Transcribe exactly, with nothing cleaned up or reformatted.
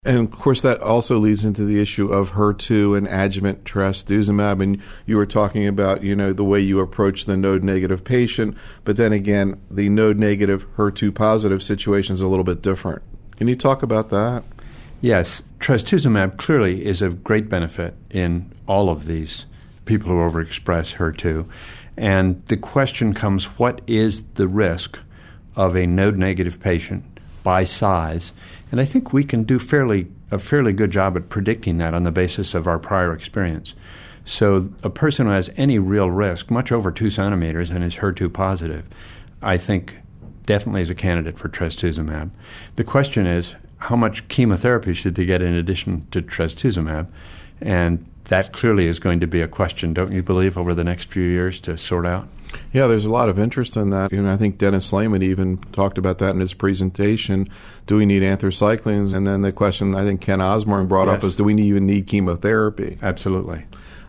And, of course, that also leads into the issue of H E R two and adjuvant trastuzumab. And you were talking about, you know, the way you approach the node-negative patient. But then again, the node-negative H E R two positive situation is a little bit different. Can you talk about that? Yes. Trastuzumab clearly is of great benefit in all of these people who overexpress H E R two. And the question comes, what is the risk of a node-negative patient by size? And I think we can do fairly a fairly good job at predicting that on the basis of our prior experience. So a person who has any real risk, much over two centimeters and is H E R two positive, I think definitely is a candidate for trastuzumab. The question is, how much chemotherapy should they get in addition to trastuzumab? And that clearly is going to be a question, don't you believe, over the next few years to sort out? Yeah, there's a lot of interest in that. And I think Dennis Lehman even talked about that in his presentation. Do we need anthracyclines? And then the question I think Ken Osborne brought yes. up is, do we even need chemotherapy? Absolutely.